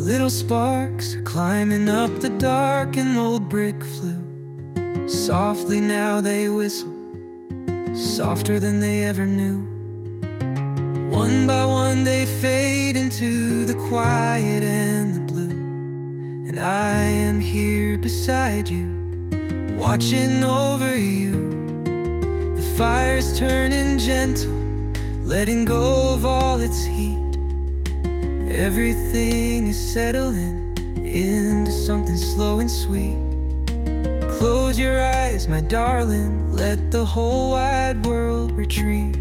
Little sparks are climbing up the dark and old brick flue. Softly now they whistle, softer than they ever knew. One by one they fade into the quiet and the blue. And I am here beside you, watching over you. The fire's turning gentle, letting go of all its heat. Everything is settling into something slow and sweet. Close your eyes, my darling, let the whole wide world retreat.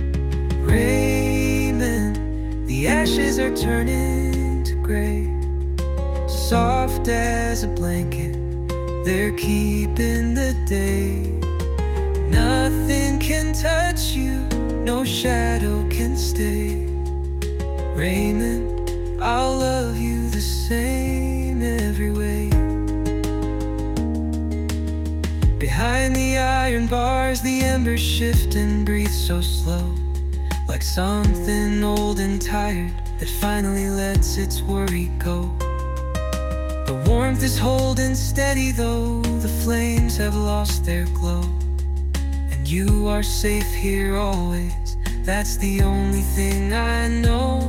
Raymond, the ashes are turning to gray. Soft as a blanket, they're keeping the day. Nothing can touch you, no shadow can stay. Raymond, I'll love you the same every way. Behind the iron bars, the embers shift and breathe so slow, like something old and tired that finally lets its worry go. The warmth is holding steady though the flames have lost their glow. And you are safe here always, that's the only thing I know.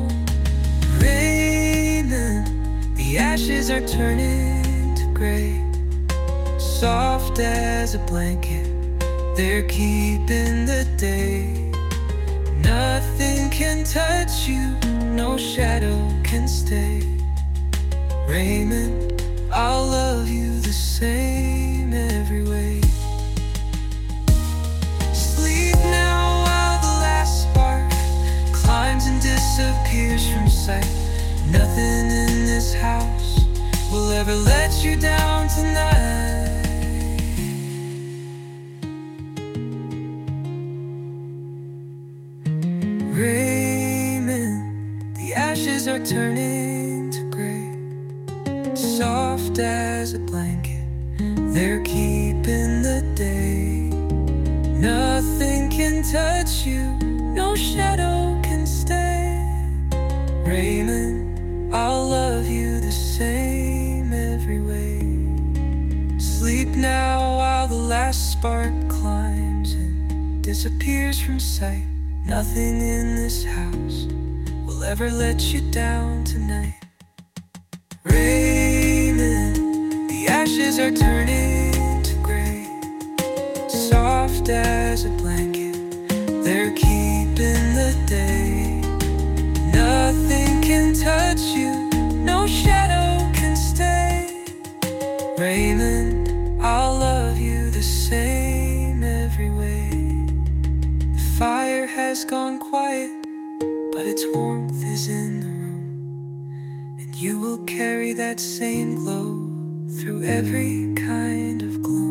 Raymond, the ashes are turning to gray. Soft as a blanket, they're keeping the day. Nothing can touch you, no shadow can stay. Raymond, I'll love you the same every way. Sleep now while the last spark climbs and disappears from sight. Nothing in this house will ever let you down tonight. Raymond, the ashes are turning to gray. Soft as a blanket, they're keeping the day. Nothing can touch you, no shadow can stay. Raymond, I'll love you the same every way. Sleep now while the last spark climbs and disappears from sight. Nothing in this house will ever let you down tonight. Raymond, the ashes are turning to gray. Soft as a blanket, they're keeping the day. Nothing can touch you, no shadow can stay. Raymond, I'll love you the same every way. The fire has gone quiet, but its warmth is in the room. And you will carry that same glow through every kind of gloom.